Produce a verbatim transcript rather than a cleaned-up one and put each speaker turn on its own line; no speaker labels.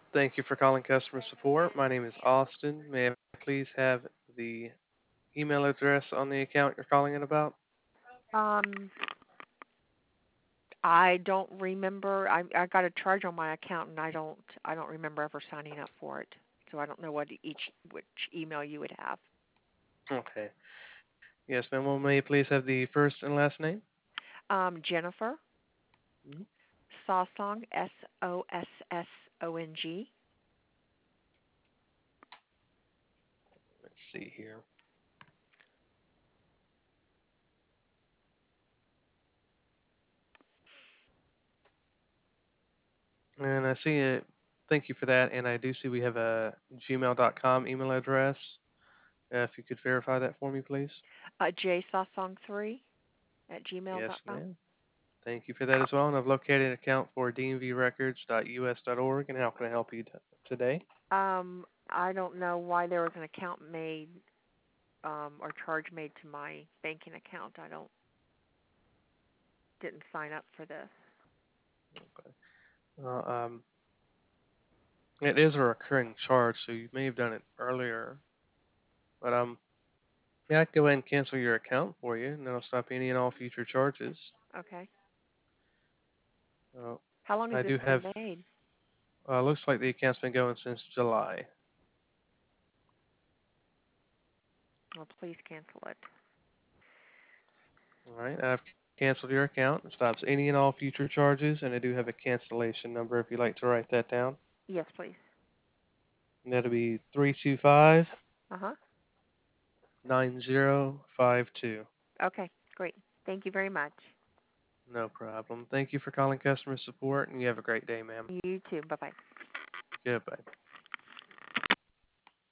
Thank you for calling customer support. My name is Austin. May I please have the email address on the account you're calling in about?
Um, I don't remember. I I got a charge on my account, and I don't I don't remember ever signing up for it. So I don't know what each which email you would have.
Okay. Yes, ma'am. Well, may you please have the first and last name?
Um, Jennifer
Mhm.
Sosong, S O S S O N G.
Let's see here. And I see it. Thank you for that. And I do see we have a gmail dot com email address. Uh, if you could verify that for me, please.
Uh, J Sosong three at gmail
Yes,
dot com.
ma'am. Thank you for that as well. And I've located an account for d m v records dot u s dot org. And how can I help you t- today?
Um, I don't know why there was an account made um, or charge made to my banking account. I don't didn't sign up for this.
Uh, um, it is a recurring charge, so you may have done it earlier. But um, yeah, I can go ahead and cancel your account for you, and that'll stop any and all future charges.
Okay.
Uh,
How long has
I
this
do
been
have.
made?
Uh, looks like the account's been going since July.
Well, please cancel it.
All right, I've canceled your account. It stops any and all future charges, and I do have a cancellation number if you'd like to write that down.
Yes, please.
And that'll be three two five
Uh huh.
nine zero five two.
Okay, great. Thank you very much.
No problem. Thank you for calling customer support, and you have a great day, ma'am.
You too. Bye bye.
Goodbye.